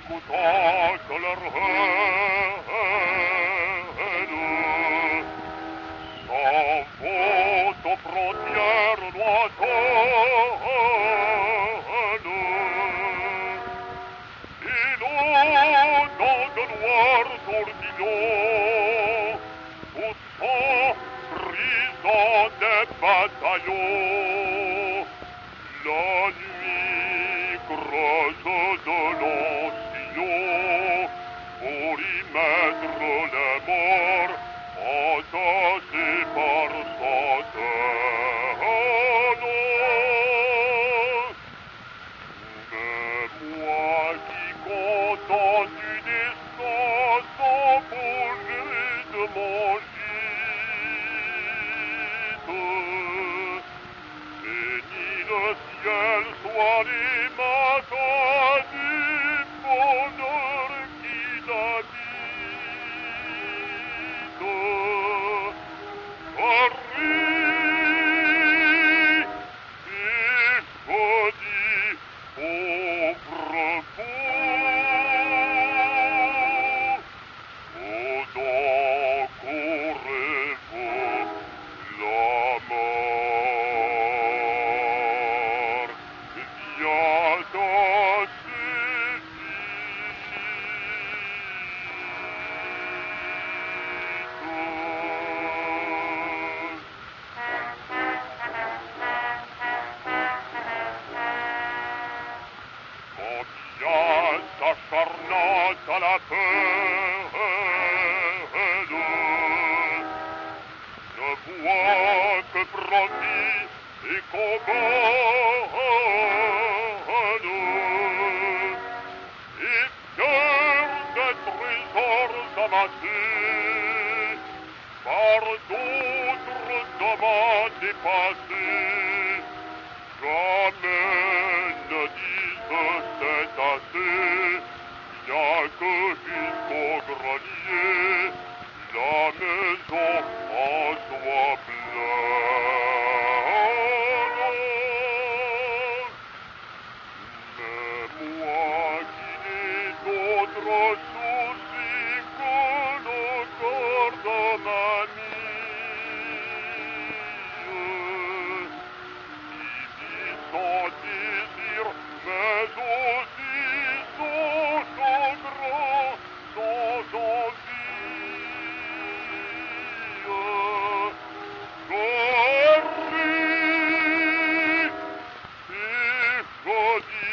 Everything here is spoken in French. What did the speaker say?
n'écoutant que leur haine, s'en vont aux frontières lointaines. Et l'eau dans de noirs tourbillons, poussant, brisant des bataillons, la nuit creuse de longs sillons pour y mettre les morts entassés par centaines. Mais moi qui, content du destin, sans bouger de mon gîte, bénis le ciel, soit les matins du bonheur qui l'habite. Paris, et je dis, pauvre vous, donc courez-vous la mort vient d'achever. Quand bien s'acharnant à la peine, ne voit que profit et combaine, et fier des trésors amassés par d'autres demain dépassés, jamais ne disent c'est assez, bien que jusqu'au grenier la maison en soit pleine. Mais moi qui n'ai d'autre souci que le corps de ma mie, qui vit son désir, mais aussi son chagrin, sans envie. Paris, et je dis,